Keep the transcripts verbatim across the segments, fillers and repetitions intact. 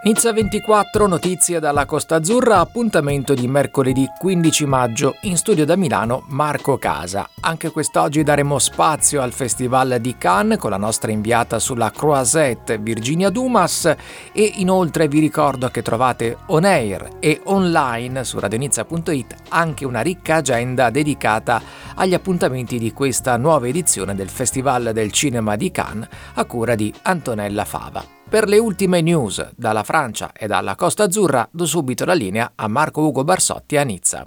Nizza ventiquattro, notizie dalla Costa Azzurra, appuntamento di mercoledì quindici maggio, in studio da Milano Marco Casa. Anche quest'oggi daremo spazio al Festival di Cannes con la nostra inviata sulla Croisette Virginia Dumas e inoltre vi ricordo che trovate on air e online su radionizza punto it anche una ricca agenda dedicata agli appuntamenti di questa nuova edizione del Festival del Cinema di Cannes a cura di Antonella Fava. Per le ultime news dalla Francia e dalla Costa Azzurra do subito la linea a Marco Ugo Barsotti a Nizza.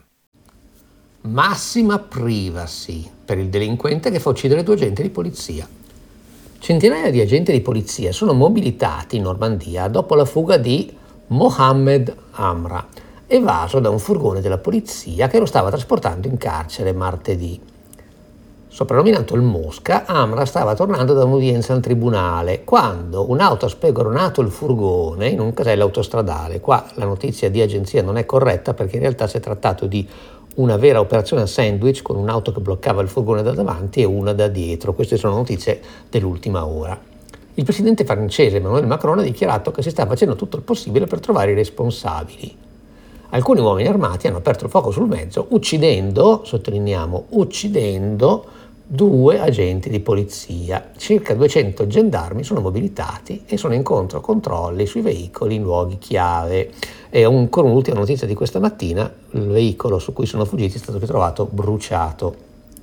Massima privacy per il delinquente che fa uccidere due agenti di polizia. Centinaia di agenti di polizia sono mobilitati in Normandia dopo la fuga di Mohamed Amra, evaso da un furgone della polizia che lo stava trasportando in carcere martedì. Soprannominato il Mosca, Amra stava tornando da un'udienza al tribunale quando un'auto ha spegonato il furgone in un casello autostradale. Qua la notizia di agenzia non è corretta perché in realtà si è trattato di una vera operazione a sandwich con un'auto che bloccava il furgone da davanti e una da dietro. Queste sono notizie dell'ultima ora. Il presidente francese Emmanuel Macron ha dichiarato che si sta facendo tutto il possibile per trovare i responsabili. Alcuni uomini armati hanno aperto il fuoco sul mezzo, uccidendo, sottolineiamo, uccidendo due agenti di polizia. Circa duecento gendarmi sono mobilitati e sono in controcontrolli sui veicoli in luoghi chiave. E ancora un'ultima notizia di questa mattina: il veicolo su cui sono fuggiti è stato ritrovato bruciato.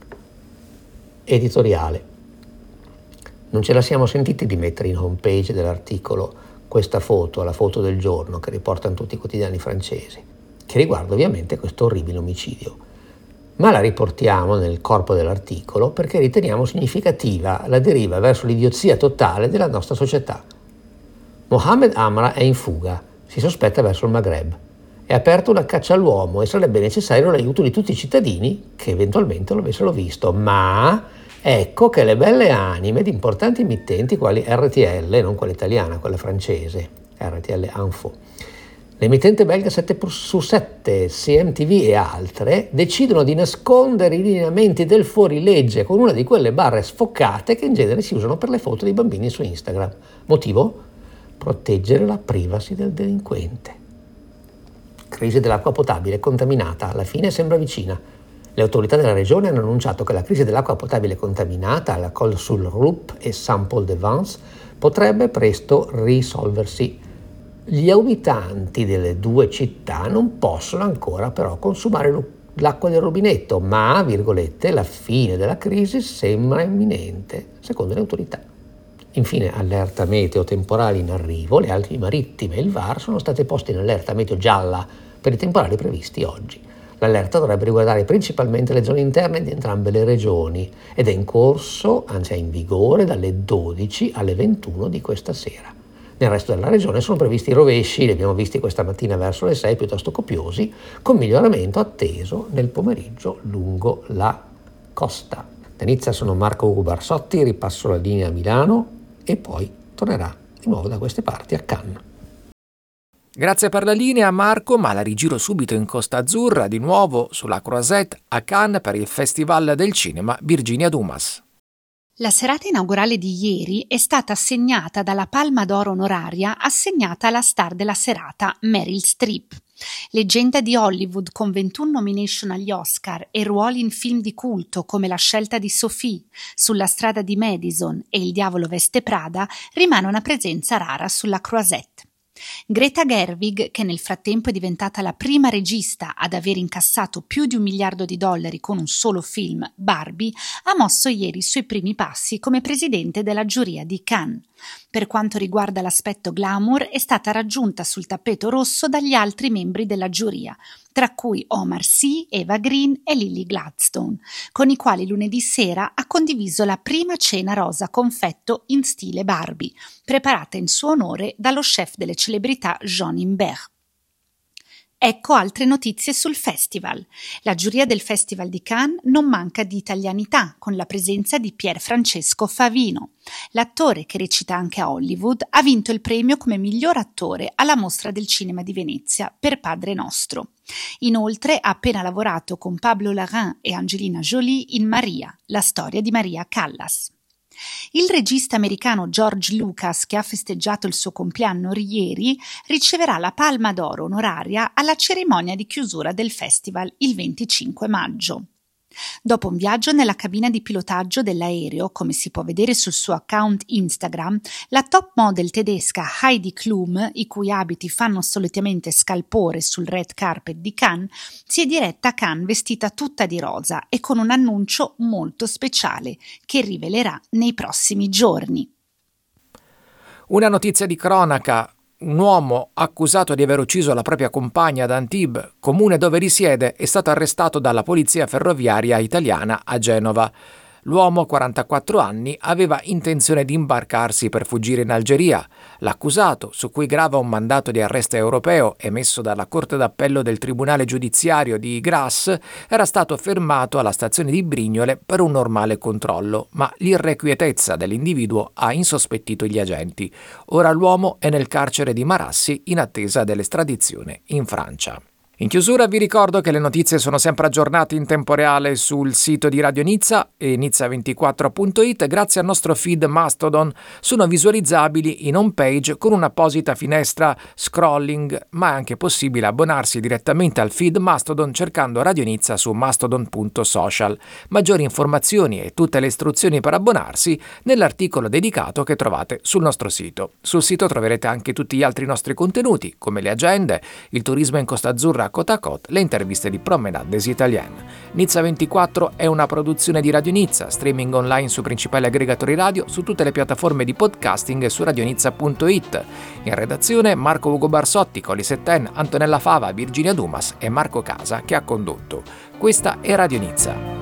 Editoriale. Non ce la siamo sentiti di mettere in homepage dell'articolo questa foto, la foto del giorno che riportano tutti i quotidiani francesi, che riguarda ovviamente questo orribile omicidio. Ma la riportiamo nel corpo dell'articolo perché riteniamo significativa la deriva verso l'idiozia totale della nostra società. Mohamed Amra è in fuga, si sospetta verso il Maghreb. È aperta una caccia all'uomo e sarebbe necessario l'aiuto di tutti i cittadini che eventualmente lo avessero visto. Ma ecco che le belle anime di importanti emittenti quali R T L, non quella italiana, quella francese, R T L Info, l'emittente belga sette su sette, C M T V e altre, decidono di nascondere i lineamenti del fuorilegge con una di quelle barre sfocate che in genere si usano per le foto dei bambini su Instagram. Motivo? Proteggere la privacy del delinquente. Crisi dell'acqua potabile contaminata, alla fine sembra vicina. Le autorità della regione hanno annunciato che la crisi dell'acqua potabile contaminata alla Col sul Rup e Saint-Paul-de-Vence potrebbe presto risolversi. Gli abitanti delle due città non possono ancora però consumare l'acqua del rubinetto, ma, virgolette, la fine della crisi sembra imminente, secondo le autorità. Infine, allerta meteo temporali in arrivo, le Alpi marittime e il V A R sono state poste in allerta meteo gialla per i temporali previsti oggi. L'allerta dovrebbe riguardare principalmente le zone interne di entrambe le regioni ed è in corso, anzi è in vigore, dalle dodici alle ventuno di questa sera. Nel resto della regione sono previsti i rovesci, li abbiamo visti questa mattina verso le sei, piuttosto copiosi, con miglioramento atteso nel pomeriggio lungo la costa. Da Nizza sono Marco Ugo Barsotti, ripasso la linea a Milano e poi tornerà di nuovo da queste parti a Cannes. Grazie per la linea Marco, ma la rigiro subito in Costa Azzurra, di nuovo sulla Croisette a Cannes per il Festival del Cinema Virginia Dumas. La serata inaugurale di ieri è stata segnata dalla Palma d'Oro onoraria assegnata alla star della serata, Meryl Streep. Leggenda di Hollywood con ventuno nomination agli Oscar e ruoli in film di culto come La scelta di Sophie, Sulla strada di Madison e Il diavolo veste Prada, rimane una presenza rara sulla Croisette. Greta Gerwig, che nel frattempo è diventata la prima regista ad aver incassato più di un miliardo di dollari con un solo film, Barbie, ha mosso ieri i suoi primi passi come presidente della giuria di Cannes. Per quanto riguarda l'aspetto glamour, è stata raggiunta sul tappeto rosso dagli altri membri della giuria, tra cui Omar Sy, Eva Green e Lily Gladstone, con i quali lunedì sera ha condiviso la prima cena rosa confetto in stile Barbie, preparata in suo onore dallo chef delle celebrità Jean Imbert. Ecco altre notizie sul festival. La giuria del Festival di Cannes non manca di italianità, con la presenza di Pier Francesco Favino. L'attore, che recita anche a Hollywood, ha vinto il premio come miglior attore alla Mostra del Cinema di Venezia per Padre Nostro. Inoltre ha appena lavorato con Pablo Larraín e Angelina Jolie in Maria, la storia di Maria Callas. Il regista americano George Lucas, che ha festeggiato il suo compleanno ieri, riceverà la Palma d'Oro onoraria alla cerimonia di chiusura del festival il venticinque maggio. Dopo un viaggio nella cabina di pilotaggio dell'aereo, come si può vedere sul suo account Instagram, la top model tedesca Heidi Klum, i cui abiti fanno solitamente scalpore sul red carpet di Cannes, si è diretta a Cannes vestita tutta di rosa e con un annuncio molto speciale che rivelerà nei prossimi giorni. Una notizia di cronaca. Un uomo accusato di aver ucciso la propria compagna ad Antibes, comune dove risiede, è stato arrestato dalla polizia ferroviaria italiana a Genova. L'uomo, quarantaquattro anni, aveva intenzione di imbarcarsi per fuggire in Algeria. L'accusato, su cui grava un mandato di arresto europeo emesso dalla Corte d'Appello del Tribunale Giudiziario di Grasse, era stato fermato alla stazione di Brignole per un normale controllo, ma l'irrequietezza dell'individuo ha insospettito gli agenti. Ora l'uomo è nel carcere di Marassi in attesa dell'estradizione in Francia. In chiusura vi ricordo che le notizie sono sempre aggiornate in tempo reale sul sito di Radio Nizza e nizza ventiquattro punto it. Grazie al nostro feed Mastodon sono visualizzabili in home page con un'apposita finestra scrolling, ma è anche possibile abbonarsi direttamente al feed Mastodon cercando Radio Nizza su mastodon punto social. Maggiori informazioni e tutte le istruzioni per abbonarsi nell'articolo dedicato che trovate sul nostro sito. Sul sito troverete anche tutti gli altri nostri contenuti, come le agende, il turismo in Costa Azzurra Côte à Côte, le interviste di Promenade des Italiennes. Nizza ventiquattro è una produzione di Radio Nizza, streaming online su principali aggregatori radio, su tutte le piattaforme di podcasting e su radionizza punto it. In redazione Marco Ugo Barsotti, Coli Setten, Antonella Fava, Virginia Dumas e Marco Casa che ha condotto. Questa è Radio Nizza.